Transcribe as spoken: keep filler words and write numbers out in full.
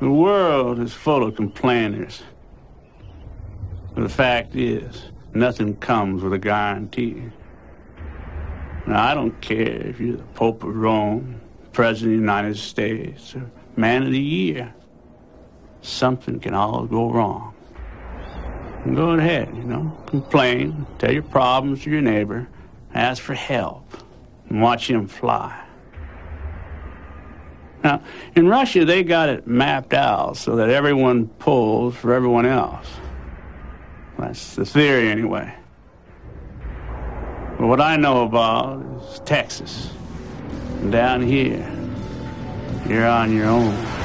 The world is full of complainers. But the fact is, nothing comes with a guarantee. Now, I don't care if you're the Pope of Rome, President of the United States, or Man of the Year. Something can always go wrong. And go ahead, you know, complain, tell your problems to your neighbor, ask for help, and watch him fly. Now, in Russia, they got it mapped out so that everyone pulls for everyone else. That's the theory, anyway. But what I know about is Texas. And down here, you're on your own.